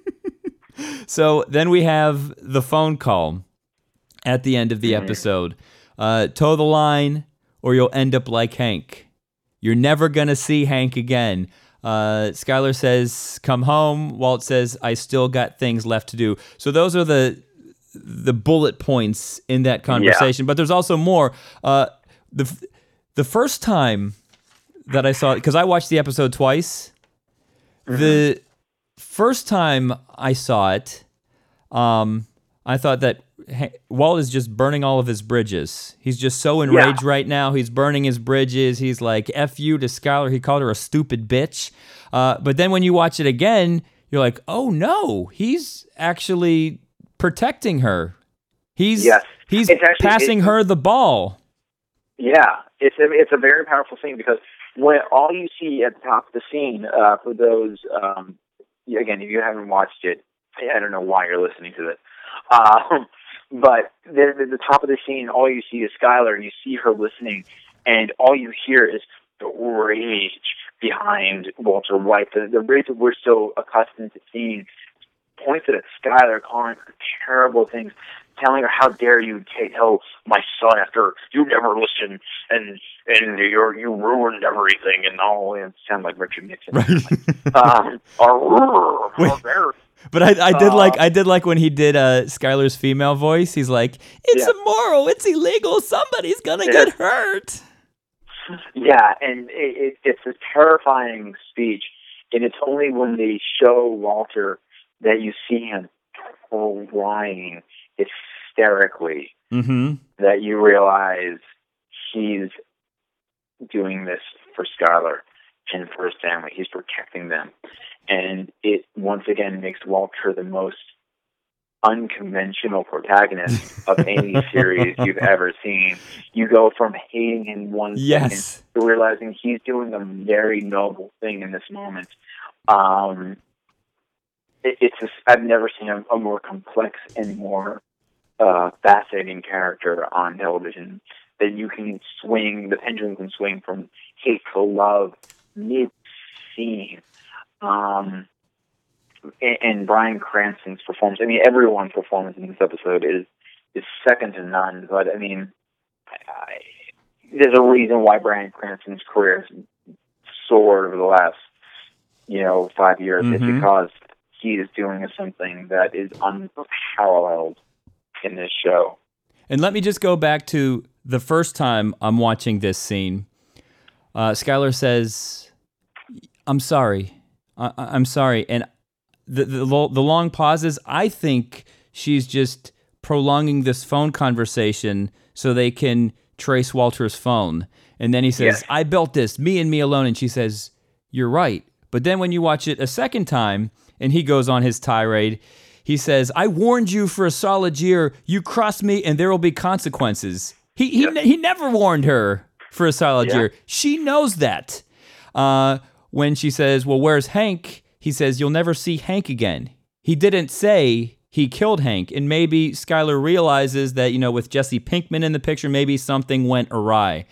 So then we have the phone call at the end of the episode. Uh, toe the line, or you'll end up like Hank. You're never going to see Hank again. Uh, Skylar says, come home. Walt says, I still got things left to do. So those are the the bullet points in that conversation. Yeah. But there's also more. Uh, the the first time that I saw it, because I watched the episode twice, mm-hmm. the first time I saw it, um, I thought that Walt is just burning all of his bridges. He's just so enraged yeah. right now. He's burning his bridges. He's like, F you to Skylar. He called her a stupid bitch. Uh, but then when you watch it again, you're like, oh no, he's actually protecting her. He's yes. he's actually, passing her the ball. Yeah, it's a, it's a very powerful scene because when all you see at the top of the scene, uh, for those, um, again, if you haven't watched it, I don't know why you're listening to this. Um, but then at the top of the scene, all you see is Skylar, and you see her listening, and all you hear is the rage behind Walter White, the, the rage that we're so accustomed to seeing, pointed at Skylar, calling her terrible things, telling her, how dare you tell my son after you never listened, and and you you ruined everything, and all, and sound like Richard Nixon. Right. um, or, or, But I, I did uh, like I did like when he did uh, Skylar's female voice. He's like, "It's yeah. immoral. It's illegal. Somebody's gonna yeah. get hurt." Yeah, and it, it, it's a terrifying speech, and it's only when they show Walter that you see him crying hysterically mm-hmm. that you realize he's doing this for Skylar and for his family. He's protecting them. And it, once again, makes Walter the most unconventional protagonist of any series you've ever seen. You go from hating him one Yes. second to realizing he's doing a very noble thing in this moment. Um, it, it's just, I've never seen a, a more complex and more uh, fascinating character on television that you can swing, the pendulum can swing from hate to love mid-scene. Um, and, and Bryan Cranston's performance, I mean, everyone's performance in this episode is is second to none, but I mean, I, there's a reason why Bryan Cranston's career has soared over the last, you know, five years. Mm-hmm. It's because he is doing something that is unparalleled in this show. And let me just go back to the first time I'm watching this scene. Uh, Skylar says, I'm sorry. I- I'm sorry. And the, the the long pauses, I think she's just prolonging this phone conversation so they can trace Walter's phone. And then he says, Yes. I built this, me and me alone. And she says, you're right. But then when you watch it a second time, and he goes on his tirade, he says, I warned you for a solid year. You crossed me, and there will be consequences. He he, Yep. ne- he never warned her for a solid Yeah. year. She knows that. Uh, when she says, well, where's Hank? He says, you'll never see Hank again. He didn't say he killed Hank. And maybe Skylar realizes that, you know, with Jesse Pinkman in the picture, maybe something went awry.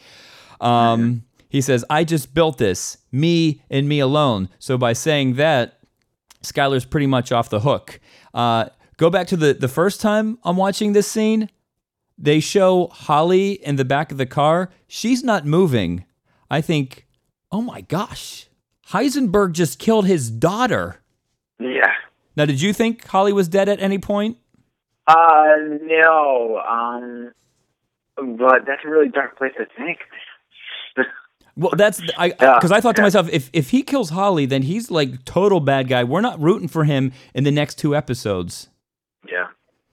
Um, he says, I just built this, me and me alone. So by saying that, Skylar's pretty much off the hook. Uh, go back to the, the first time I'm watching this scene. They show Holly in the back of the car. She's not moving. I think, oh my gosh, Heisenberg just killed his daughter. Yeah. Now, did you think Holly was dead at any point? Uh, no. Um, but that's a really dark place to think. Well, that's I Yeah, because I thought to yeah. myself, if if he kills Holly, then he's like total bad guy. We're not rooting for him in the next two episodes. Yeah.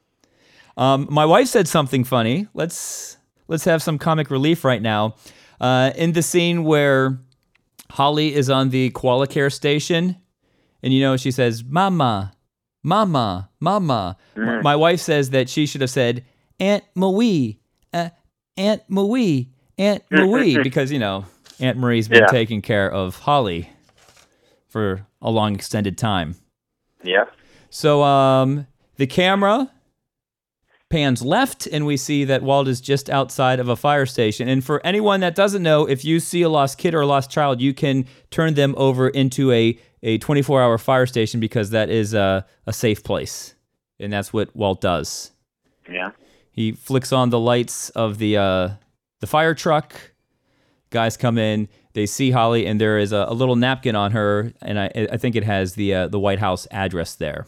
Um, my wife said something funny. Let's let's have some comic relief right now. Uh, in the scene where Holly is on the koala care station, and you know she says, "Mama, Mama, Mama." Mm. My wife says that she should have said, "Aunt Marie, uh, Aunt Marie, Aunt Marie," because you know Aunt Marie's been Yeah. taking care of Holly for a long extended time. Yeah. So um, the camera pans left, and we see that Walt is just outside of a fire station. And for anyone that doesn't know, if you see a lost kid or a lost child, you can turn them over into a, a twenty-four hour fire station because that is a, a safe place. And that's what Walt does. Yeah. He flicks on the lights of the uh, the fire truck. Guys come in, they see Holly, and there is a, a little napkin on her, and I, I think it has the uh, the White House address there.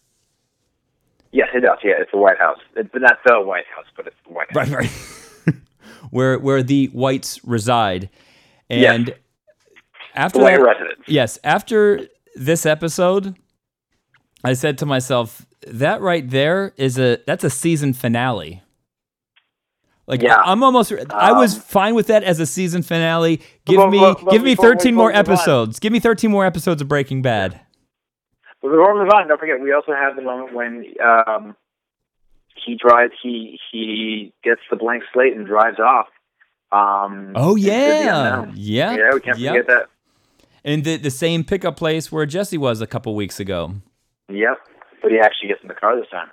Yes, it does. Yeah, it's the White House. It's not the White House, but it's the White House. Right, right. where where the whites reside. And Yes. The after White that- residence. Yes, after this episode, I said to myself, that right there is a that's a season finale. Like Yeah. I'm almost I was Um, fine with that as a season finale. Give But- me but- but give me before we- thirteen before more we move on- episodes. Give me thirteen more episodes of Breaking Bad. But before we move on, don't forget, we also have the moment when um, he drives, he he gets the blank slate and drives off. Um, Oh into the yeah. unknown. Yeah. Yeah, we can't Yep. forget that. And the the same pickup place where Jesse was a couple weeks ago. Yep. But he actually gets in the car this time.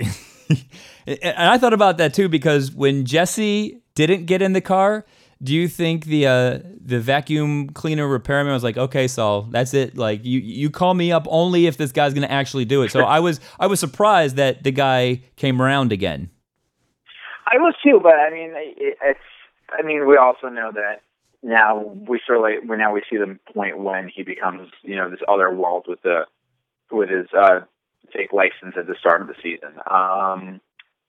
And I thought about that too, because when Jesse didn't get in the car, do you think the uh, the vacuum cleaner repairman was like, "Okay, Saul, that's it. Like you you call me up only if this guy's going to actually do it." So I was I was surprised that the guy came around again. I was too, but I mean, it, it's. I mean, we also know that now we sort of like, we now we see the point when he becomes, you know, this other Walt with the with his uh, fake license at the start of the season. Um,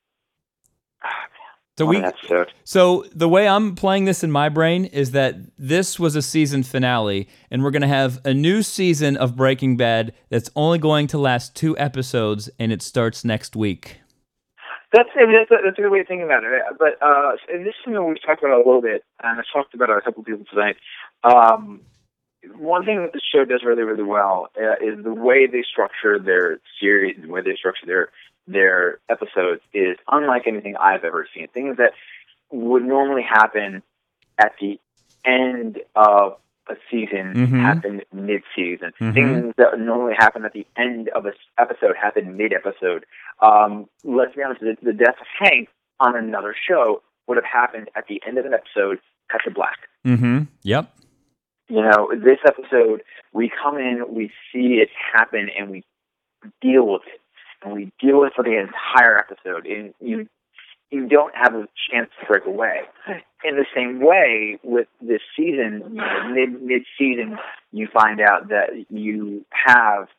So what we an episode. So the way I'm playing this in my brain is that this was a season finale, and we're going to have a new season of Breaking Bad that's only going to last two episodes, and it starts next week. That's I mean, that's, a, that's a good way of thinking about it. But uh, and this is something we've talked about a little bit, and I've talked about it a couple of people tonight. Um, one thing that the show does really, really well uh, is the way they structure their series, and the way they structure their their episodes is unlike anything I've ever seen. Things that would normally happen at the end of a season Mm-hmm. happen mid-season. Mhm. Things that normally happen at the end of an episode happen mid-episode. Um, let's be honest, the, the death of Hank on another show would have happened at the end of an episode, cut to black. Mm-hmm. Yep. You know, this episode, we come in, we see it happen, and we deal with it. And we deal with it for the entire episode. And you you don't have a chance to break away. In the same way, with this season, you know, mid mid season, you find out that you have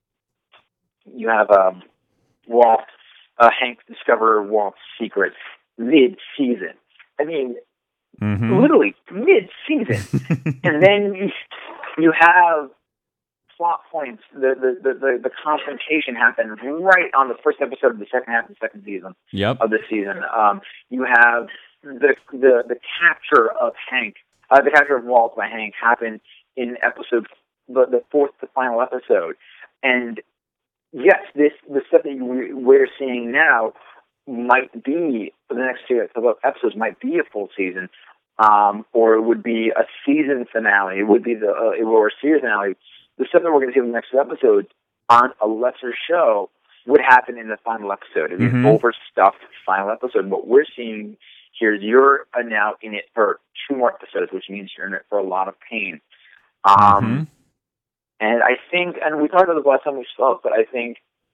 you have um, Walt uh, Hank discover Walt's secrets mid season. I mean, Mm-hmm. literally mid season, and then you, you have plot points. The the, the the the confrontation happens right on the first episode of the second half of the second season. Yep. Of the season. Um, you have the the the capture of Hank, uh, the capture of Walt by Hank happened in episode the, the fourth to final episode, and yes, this the stuff that you, we're seeing now might be the next two episodes might be a full season, um, or it would be a season finale. It would be the uh, or a series finale. The stuff that we're going to see in the next episode on a lesser show would happen in the final episode. It'd be Mm-hmm. an overstuffed final episode. What we're seeing here is you're now in it for two more episodes, which means you're in it for a lot of pain. Um, Mm-hmm. And I think, and we talked about this last time we spoke, but I think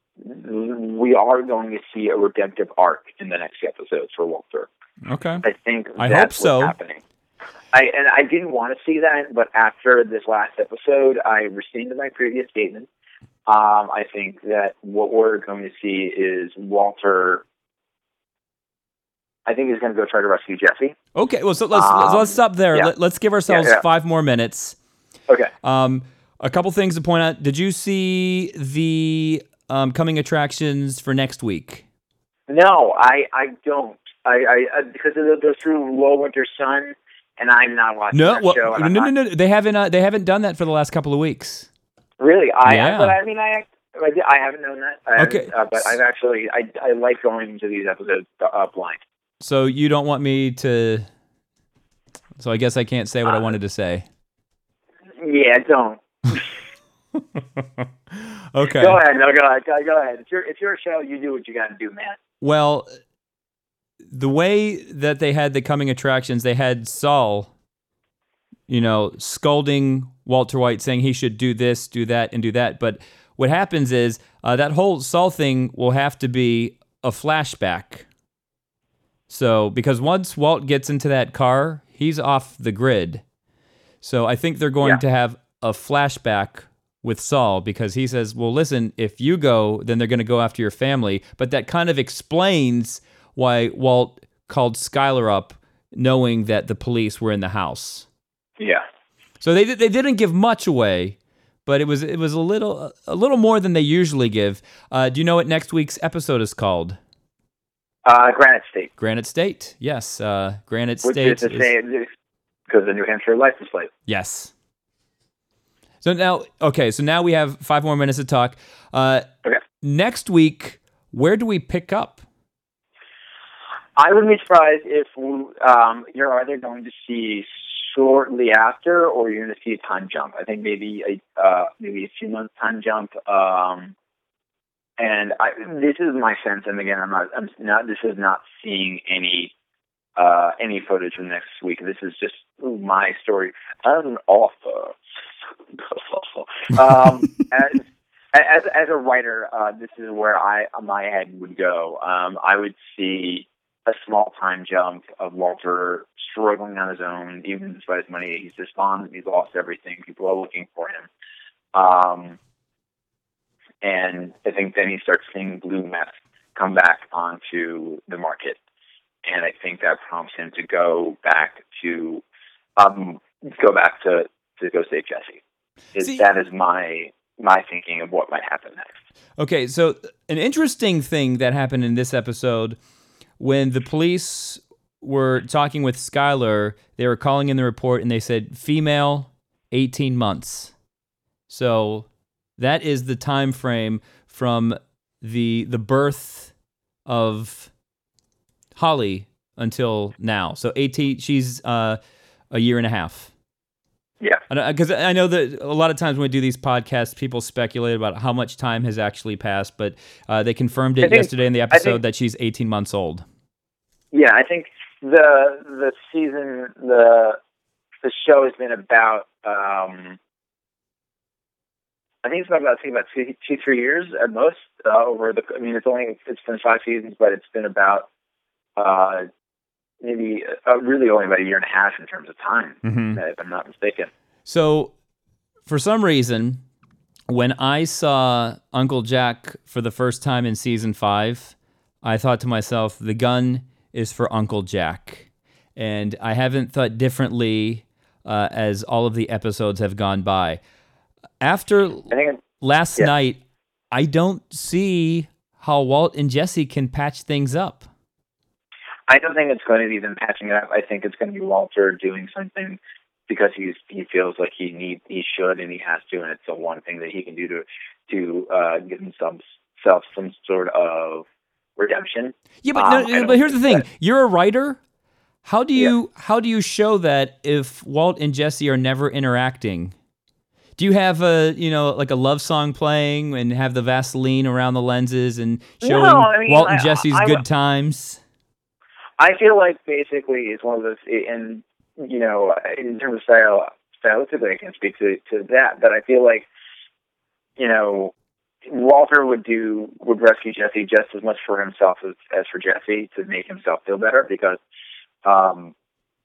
we are going to see a redemptive arc in the next episodes for Walter. Okay. I think I that's hope so. what's happening. I and I didn't want to see that, but after this last episode, I rescinded my previous statement. Um, I think that what we're going to see is Walter. I think he's going to go try to rescue Jesse. Okay. Well, so let's Um, so let's stop there. yeah. Let, let's give ourselves Yeah, yeah. five more minutes. Okay. Um, a couple things to point out. Did you see the um, coming attractions for next week? No, I, I don't. I, I, I because it goes through Low Winter Sun, and I'm not watching No, that well, show. and no, I'm no, not- no, no. They haven't. Uh, they haven't done that for the last couple of weeks. Really, I, Yeah. I but I mean, I, I, I haven't known that. I haven't, Okay. uh, but I've actually, I, I like going into these episodes uh, blind. So you don't want me to. So I guess I can't say what I Uh, wanted to say. Yeah, don't. Okay. Go ahead. No, go ahead. Go, go ahead. It's your, it's your show. You do what you got to do, man. Well, the way that they had the coming attractions, they had Saul, you know, scolding Walter White, saying he should do this, do that, and do that. But what happens is uh, that whole Saul thing will have to be a flashback. So, because once Walt gets into that car, he's off the grid. So I think they're going Yeah. to have a flashback with Saul because he says, well, listen, if you go, then they're going to go after your family. But that kind of explains why Walt called Skylar up knowing that the police were in the house. Yeah. So they they didn't give much away, but it was it was a little a little more than they usually give. Uh, do you know what next week's episode is called? Uh, Granite State, Granite State. Yes, uh, Granite which State. is the is- same because the New Hampshire license plate. Yes. So now, okay, so now we have five more minutes to talk. Uh, Okay. Next week, where do we pick up? I wouldn't be surprised if um, you're either going to see shortly after, or you're going to see a time jump. I think maybe a uh, maybe a few months time jump. Um, and I, this is my sense. And again, I'm not. I'm not. This is not seeing any uh, any footage from next week. This is just my story as an author. um, as, as as a writer, uh, this is where I my head would go. Um, I would see a small time jump of Walter struggling on his own, even despite his money. He's despondent. He's lost everything. People are looking for him. Um, and I think then he starts seeing blue meth come back onto the market. And I think that prompts him to go back to, um, go back to, to go save Jesse. Is, See- that is my, my thinking of what might happen next. Okay, so an interesting thing that happened in this episode, when the police were talking with Skylar, they were calling in the report and they said female, eighteen months. So that is the time frame from the the birth of Holly until now. So eighteen, she's uh, a year and a half. Yeah. Because I, I know that a lot of times when we do these podcasts, people speculate about how much time has actually passed, but uh, they confirmed it think, yesterday in the episode think, that she's eighteen months old. Yeah, I think the the season, the the show has been about, um, I think it's about, about, I think about two, two, three years at most. Uh, over the, I mean, it's only, it's been five seasons, but it's been about, uh, maybe uh, really only about a year and a half in terms of time, mm-hmm. if I'm not mistaken. So, for some reason, when I saw Uncle Jack for the first time in season five, I thought to myself, the gun is for Uncle Jack. And I haven't thought differently uh, as all of the episodes have gone by. After I think last yeah. night, I don't see how Walt and Jesse can patch things up. I don't think it's going to be them patching it up. I think it's going to be Walter doing something because he's he feels like he need he should and he has to, and it's the one thing that he can do to to uh, give himself some sort of redemption. Yeah, but um, no, but here's the thing: that, you're a writer. How do you yeah. how do you show that if Walt and Jesse are never interacting? Do you have a you know like a love song playing and have the Vaseline around the lenses and showing no, I mean, Walt and I, Jesse's I, I, good times? I feel like basically it's one of those, and you know, in terms of style, stylistically, I can't speak to to that, but I feel like, you know, Walter would do would rescue Jesse just as much for himself as, as for Jesse to make himself feel better, because um,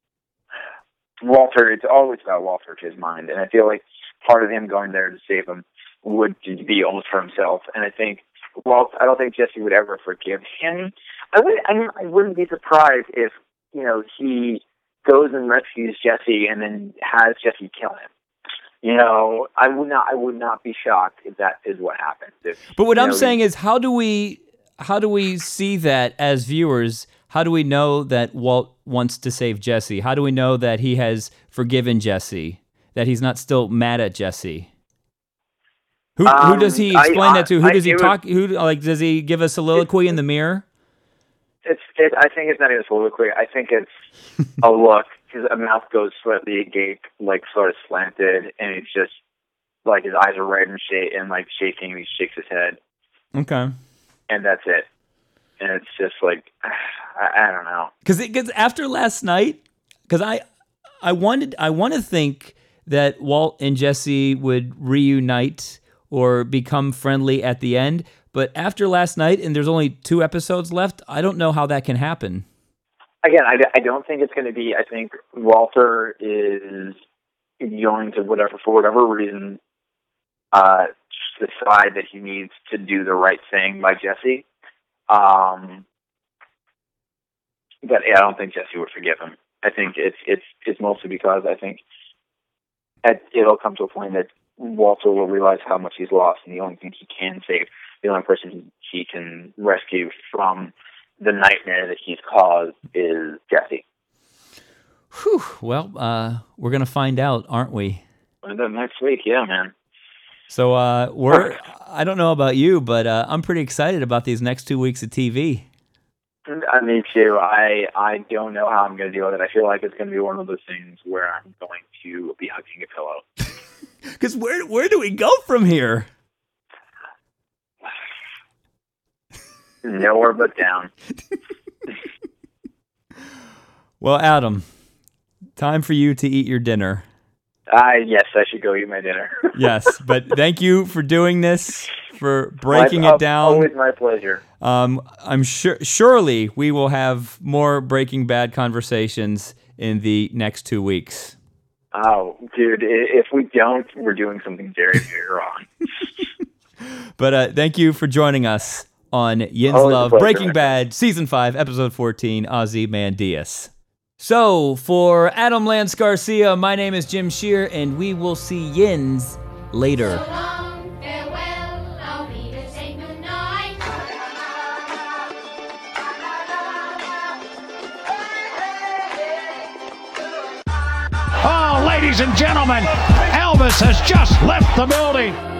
Walter, it's always about Walter to his mind, and I feel like part of him going there to save him would be almost for himself, and I think. Walt, I don't think Jesse would ever forgive him. I would. I mean, I wouldn't be surprised if you know he goes and rescues Jesse and then has Jesse kill him. You know, I would not. I would not be shocked if that is what happens. If, but what I'm know, saying is, how do we how do we see that as viewers? How do we know that Walt wants to save Jesse? How do we know that he has forgiven Jesse? That he's not still mad at Jesse? Who, um, who does he explain I, that to? Who I, does he was, talk? Who like does he give a soliloquy in the mirror? It's. It, I think it's not even a soliloquy. I think it's a look. His mouth goes slightly agape, like sort of slanted, and it's just like his eyes are red and shake and like shaking. And he shakes his head. Okay. And that's it. And it's just like I, I don't know. Because because after last night, because I I wanted I want to think that Walt and Jesse would reunite or become friendly at the end. But after last night, and there's only two episodes left, I don't know how that can happen. Again, I, I don't think it's going to be, I think Walter is going to, whatever for whatever reason, uh, decide that he needs to do the right thing by Jesse. Um, but yeah, I don't think Jesse would forgive him. I think it's it's it's mostly because I think at, it'll come to a point that Walter will realize how much he's lost, and the only thing he can save, the only person he can rescue from the nightmare that he's caused is Jesse. Whew. Well, uh, we're going to find out, aren't we? Next week, yeah, man. So uh, we're, I don't know about you, but uh, I'm pretty excited about these next two weeks of T V. I me too. I, I don't know how I'm going to deal with it. I feel like it's going to be one of those things where I'm going to be hugging a pillow. Because where where do we go from here? Nowhere but down. Well, Adam, time for you to eat your dinner. Uh, yes, I should go eat my dinner. Yes, but thank you for doing this, for breaking my, it down. Always my pleasure. Um, I'm sure, surely we will have more Breaking Bad conversations in the next two weeks. Oh, dude, if we don't, we're doing something very, very wrong. But uh, thank you for joining us on Yin's Always Love Breaking Bad, Season five, Episode fourteen, Ozymandias. So, for Adam Lance Garcia, my name is Jim Shear, and we will see Yins later. So long, farewell, I'll be to say goodnight. Oh, ladies and gentlemen, Elvis has just left the building.